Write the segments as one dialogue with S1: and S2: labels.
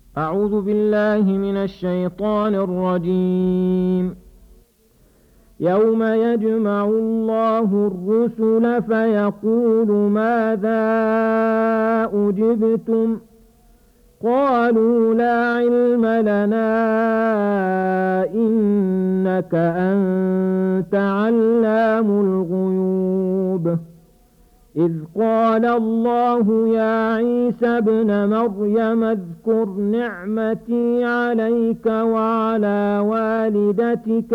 S1: أعوذ بالله من الشيطان الرجيم. يوم يجمع الله الرسل فيقول ماذا أجبتم قالوا لا علم لنا إنك أنت علام الغيوب إذ قال الله يا عيسى ابن مريم اذكر نعمتي عليك وعلى والدتك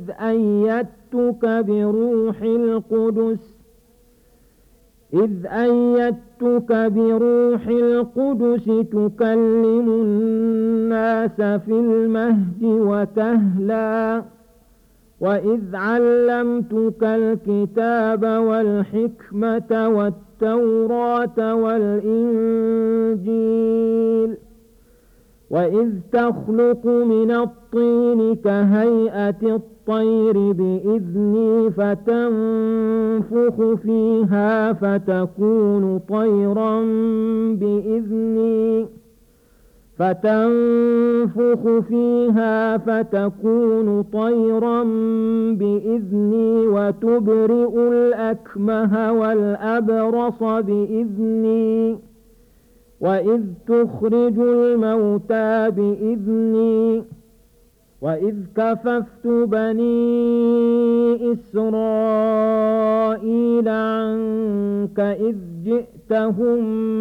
S1: إذ أيدتك بروح القدس تكلم الناس في المهد وكهلا وإذ علمتك الكتاب والحكمة والتوراة والإنجيل وإذ تخلق من الطين كهيئة الطير بإذني فتنفخ فيها فتكون طيرا بإذني وتبرئ الأكمه والأبرص بإذني وإذ تخرج الموتى بإذني وإذ كففت بني إسرائيل عنك إذ جئتهم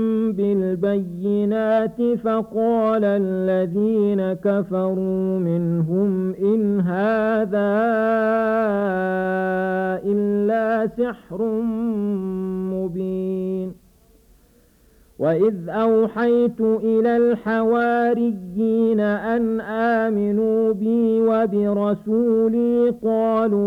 S1: بالبينات فقال الذين كفروا منهم إن هذا إلا سحر مبين وإذ أوحيت إلى الحواريين أن آمنوا بي وبرسولي قالوا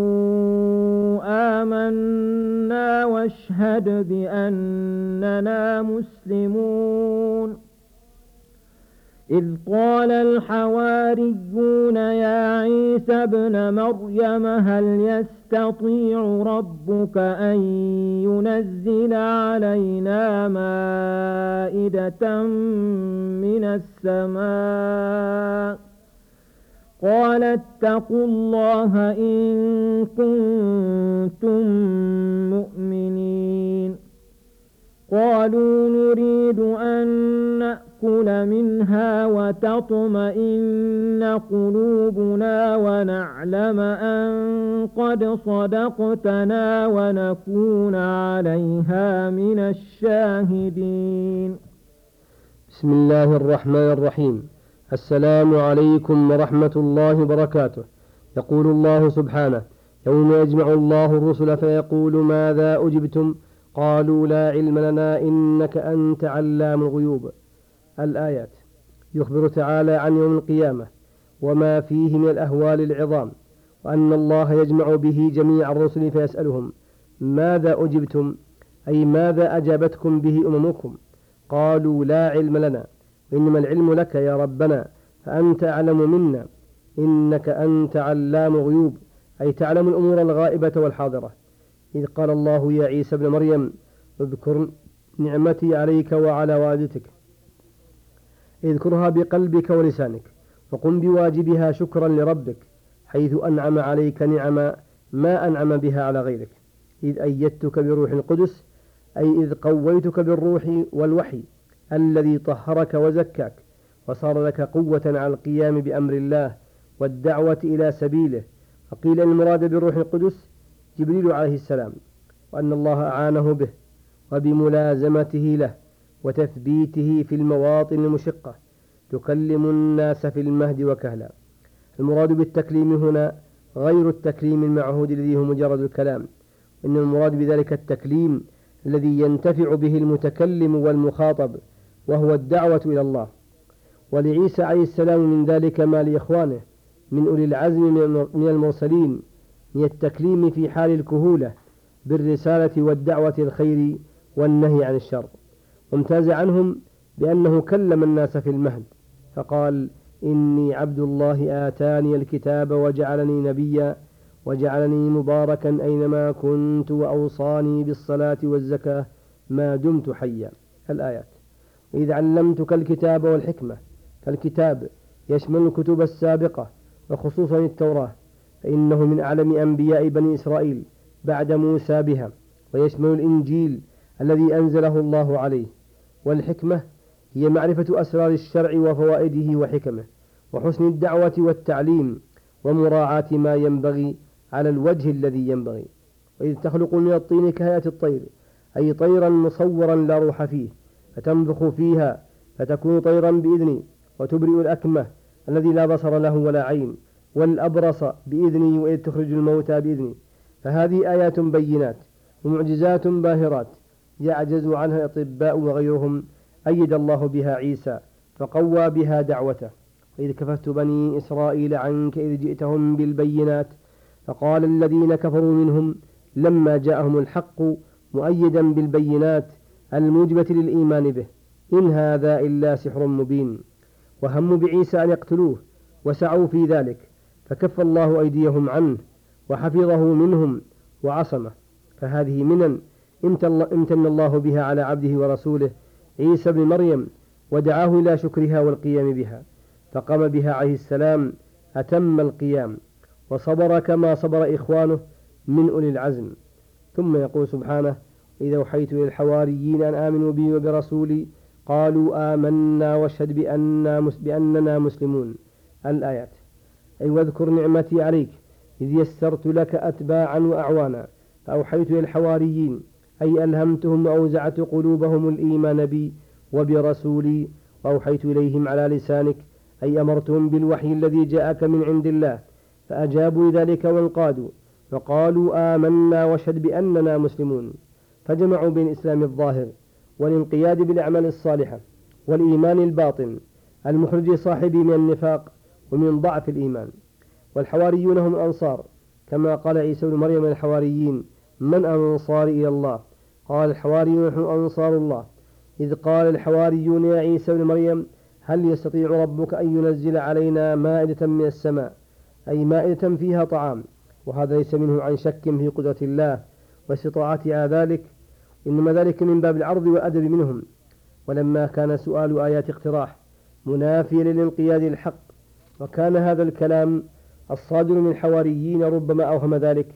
S1: آمنا واشهد بأننا مسلمون إذ قال الحواريون يا عيسى ابن مريم هل يستطيع ربك أن ينزل علينا مائدة من السماء قال اتقوا الله إن كنتم مؤمنين قالوا نريد أن نأكل منها وتطمئن قلوبنا ونعلم أن قد صدقتنا ونكون عليها من الشاهدين.
S2: بسم الله الرحمن الرحيم. السلام عليكم ورحمة الله وبركاته. يقول الله سبحانه: يوم يجمع الله الرسل فيقول ماذا أجبتم قالوا لا علم لنا إنك أنت علام الغيوب. الآيات. يخبر تعالى عن يوم القيامة وما فيه من الأهوال العظام، وأن الله يجمع به جميع الرسل فيسألهم ماذا أجبتم، أي ماذا أجابتكم به أممكم. قالوا لا علم لنا، إنما العلم لك يا ربنا فأنت أعلم منا، إنك أنت علام الغيوب، أي تعلم الأمور الغائبة والحاضرة. إذ قال الله يا عيسى ابن مريم اذكر نعمتي عليك وعلى والدتك، اذكرها بقلبك ولسانك وقم بواجبها شكرا لربك حيث أنعم عليك نعما ما أنعم بها على غيرك. إذ أيدتك بروح القدس، أي إذ قويتك بالروح والوحي الذي طهرك وزكاك وصار لك قوة على القيام بأمر الله والدعوة إلى سبيله. فقيل المراد بالروح القدس جبريل عليه السلام، وأن الله أعانه به وبملازمته له وتثبيته في المواطن المشقة تكلم الناس في المهد وكهلا. المراد بالتكليم هنا غير التكليم المعهود الذي هو مجرد الكلام، إن المراد بذلك التكليم الذي ينتفع به المتكلم والمخاطب، وهو الدعوة إلى الله. ولعيسى عليه السلام من ذلك ما لإخوانه من أولي العزم من المرسلين من التكليم في حال الكهولة بالرسالة والدعوة الخير والنهي عن الشر. وامتاز عنهم بأنه كلم الناس في المهد فقال إني عبد الله آتاني الكتاب وجعلني نبيا وجعلني مباركا أينما كنت وأوصاني بالصلاة والزكاة ما دمت حيا. الآيات. وإذ علمتك الكتاب والحكمة فالكتاب يشمل الكتب السابقة وخصوصا التوراة، فإنه من أعلم أنبياء بني إسرائيل بعد موسى بها، ويشمل الإنجيل الذي أنزله الله عليه. والحكمة هي معرفة أسرار الشرع وفوائده وحكمه، وحسن الدعوة والتعليم، ومراعاة ما ينبغي على الوجه الذي ينبغي. وإذ تخلق من الطين كهيئة الطير، أي طيرا مصورا لا روح فيه، فتنفخ فيها فتكون طيرا بإذني، وتبرئ الأكمه الذي لا بصر له ولا عين، والأبرص بإذني، وإذ تخرج الموتى بإذني. فهذه آيات بينات ومعجزات باهرات يعجز عنها الأطباء وغيرهم، أيد الله بها عيسى فقوى بها دعوته. وإذ كففت بني إسرائيل عنك إذ جئتهم بالبينات، فقال الذين كفروا منهم لما جاءهم الحق مؤيدا بالبينات الموجبة للإيمان به إن هذا إلا سحر مبين. وهم بعيسى أن يقتلوه وسعوا في ذلك، فكف الله أيديهم عنه وحفظه منهم وعصمه. فهذه منن امتن الله بها على عبده ورسوله عيسى بن مريم، ودعاه إلى شكرها والقيام بها، فقام بها عليه السلام أتم القيام، وصبر كما صبر إخوانه من أولي العزم. ثم يقول سبحانه: إذا أوحيت إلى الحواريين أن آمنوا بي وبرسولي قالوا آمنا واشهد بأننا مسلمون. الآيات. أي واذكر نعمتي عليك إذ يسرت لك أتباعا وأعوانا، فأوحيت إلى الحواريين أي ألهمتهم وأوزعت قلوبهم الإيمان بي وبرسولي، وأوحيت إليهم على لسانك أي أمرتهم بالوحي الذي جاءك من عند الله، فأجابوا لذلك وانقادوا وقالوا آمنا واشهد بأننا مسلمون. فجمعوا بين الإسلام الظاهر والانقياد بالأعمال الصالحة والإيمان الباطن المخرج صاحبه من النفاق ومن ضعف الإيمان. والحواريون هم الأنصار، كما قال عيسى بن مريم الحواريين: من أنصار إلى الله؟ قال الحواريون: نحن أنصار الله. إذ قال الحواريون يا عيسى بن مريم هل يستطيع ربك أن ينزل علينا مائدة من السماء، أي مائدة فيها طعام. وهذا ليس منه عن شك في قدرة الله واستطاعته على ذلك، إنما ذلك من باب العرض والأدب منهم. ولما كان سؤال آيات اقتراح منافيا للانقياد للحق، وكان هذا الكلام الصادر من الحواريين ربما أوهم ذلك،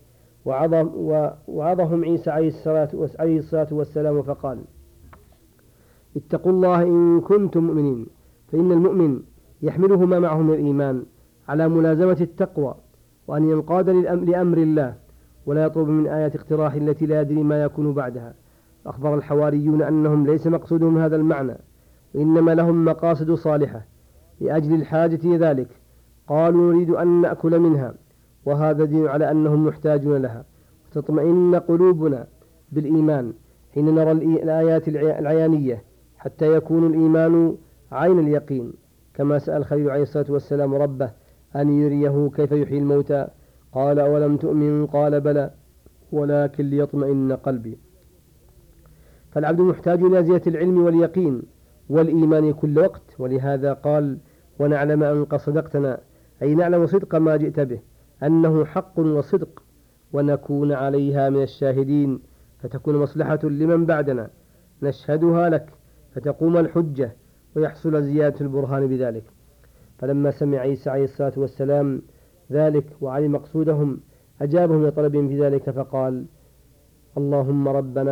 S2: وعظهم عيسى عليه الصلاة والسلام فقال: اتقوا الله إن كنتم مؤمنين، فإن المؤمن يحمله ما معه من الإيمان على ملازمة التقوى، وأن ينقاد لأمر الله ولا يطلب من آيات اقتراح التي لا يدري ما يكون بعدها. أخبر الحواريون أنهم ليس مقصودهم هذا المعنى، وإنما لهم مقاصد صالحة لأجل الحاجة لذلك. قالوا: نريد أن نأكل منها، وهذا دين على أنهم محتاجون لها، وتطمئن قلوبنا بالإيمان حين نرى الآيات العيانية، حتى يكون الإيمان عين اليقين، كما سأل خليل عليه الصلاة والسلام ربه أن يريه كيف يحيي الموتى، قال: أولم تؤمن؟ قال: بلى ولكن ليطمئن قلبي. فالعبد محتاج إلى زيادة العلم واليقين والإيمان كل وقت، ولهذا قال: ونعلم أن قد صدقتنا، أي نعلم صدق ما جئت به أنه حق وصدق، ونكون عليها من الشاهدين، فتكون مصلحة لمن بعدنا نشهدها لك، فتقوم الحجة ويحصل زيادة البرهان بذلك. فلما سمع عيسى عليه الصلاة والسلام ذلك وعلم مقصودهم أجابهم لطلبهم في ذلك، فقال: اللهم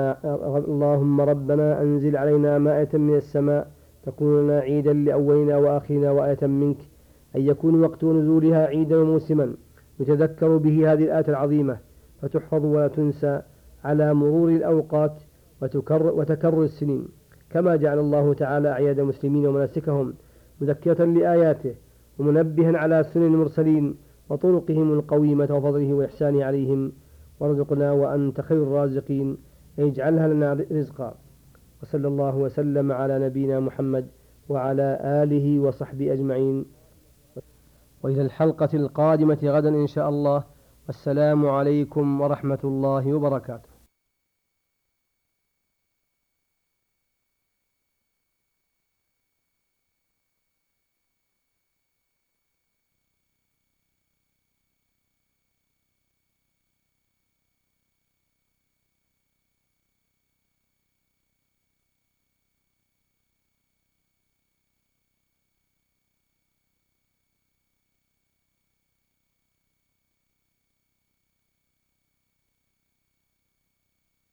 S2: ربنا أنزل علينا مائدة من السماء تكون لنا عيدا لأولنا وآخرنا وآية منك، أن يكون وقت نزولها عيدا وموسما يتذكر به هذه الآية العظيمة، فتحفظ ولا تنسى على مرور الأوقات وتكرر السنين، كما جعل الله تعالى أعياد المسلمين ومناسكهم مذكرة لآياته ومنبها على سنن المرسلين وطرقهم القويمة وفضله وإحسانه عليهم. وارزقنا وأنت خير الرازقين، اجعلها لنا رزقا. وصلى الله وسلم على نبينا محمد وعلى آله وصحبه أجمعين، وإلى الحلقة القادمة غدا إن شاء الله. والسلام عليكم ورحمة الله وبركاته.